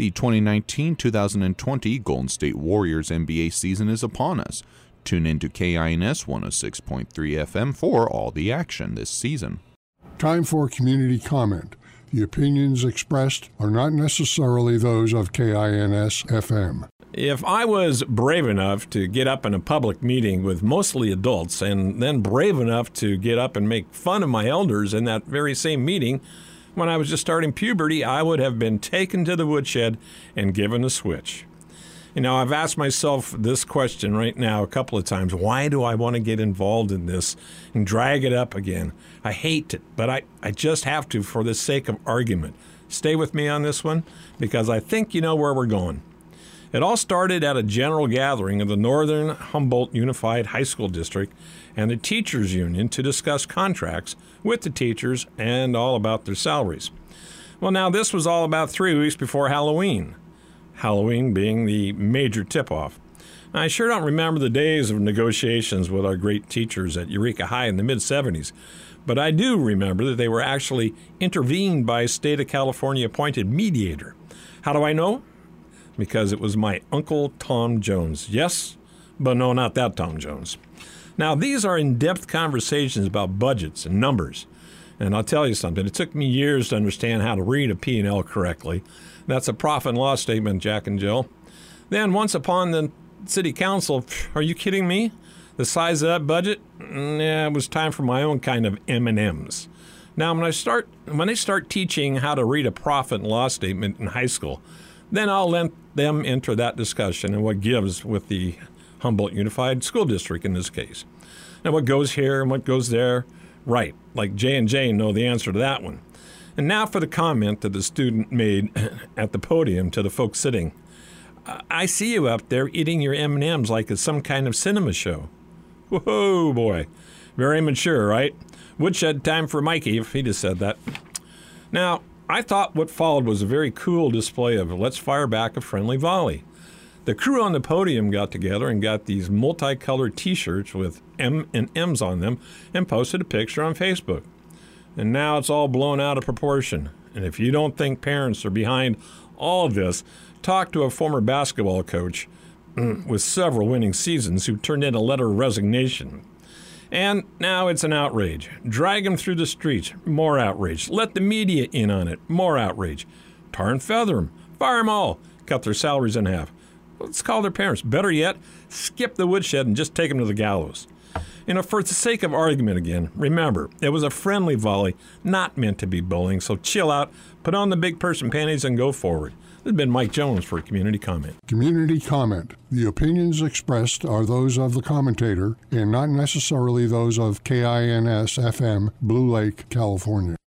The 2019-2020 Golden State Warriors NBA season is upon us. Tune into KINS 106.3 FM for all the action this season. Time for community comment. The opinions expressed are not necessarily those of KINS FM. If I was brave enough to get up in a public meeting with mostly adults and then brave enough to get up and make fun of my elders in that very same meeting, when I was just starting puberty, I would have been taken to the woodshed and given a switch. You know, I've asked myself this question right now a couple of times. Why do I want to get involved in this and drag it up again? I hate it, but I just have to for the sake of argument. Stay with me on this one because I think you know where we're going. It all started at a general gathering of the Northern Humboldt Unified High School District and the Teachers Union to discuss contracts with the teachers and all about their salaries. Well, now this was all about 3 weeks before Halloween. Halloween being the major tip-off. Now, I sure don't remember the days of negotiations with our great teachers at Eureka High in the mid-'70s, but I do remember that they were actually intervened by a state of California appointed mediator. How do I know? Because it was my Uncle Tom Jones. Yes, but no, not that Tom Jones. Now, these are in-depth conversations about budgets and numbers. And I'll tell you something, it took me years to understand how to read a P&L correctly. That's a profit and loss statement, Jack and Jill. Then once upon the city council, are you kidding me? The size of that budget? Yeah, it was time for my own kind of M&Ms. Now, when they start teaching how to read a profit and loss statement in high school, then I'll let them enter that discussion and what gives with the Humboldt Unified School District in this case. Now, what goes here and what goes there? Right, like J and J know the answer to that one. And now for the comment that the student made at the podium to the folks sitting. I see you up there eating your M&Ms like it's some kind of cinema show. Whoa, boy. Very mature, right? Woodshed time for Mikey if he just said that. Now, I thought what followed was a very cool display of let's fire back a friendly volley. The crew on the podium got together and got these multicolored T-shirts with M&Ms on them and posted a picture on Facebook. And now it's all blown out of proportion. And if you don't think parents are behind all of this, talk to a former basketball coach with several winning seasons who turned in a letter of resignation. And now it's an outrage. Drag them through the streets. More outrage. Let the media in on it. More outrage. Tar and feather them. Fire them all. Cut their salaries in half. Let's call their parents. Better yet, skip the woodshed and just take them to the gallows. You know, for the sake of argument again, remember, it was a friendly volley, not meant to be bullying, so chill out, put on the big person panties, and go forward. This has been Mike Jones for Community Comment. Community comment. The opinions expressed are those of the commentator and not necessarily those of KINS FM, Blue Lake, California.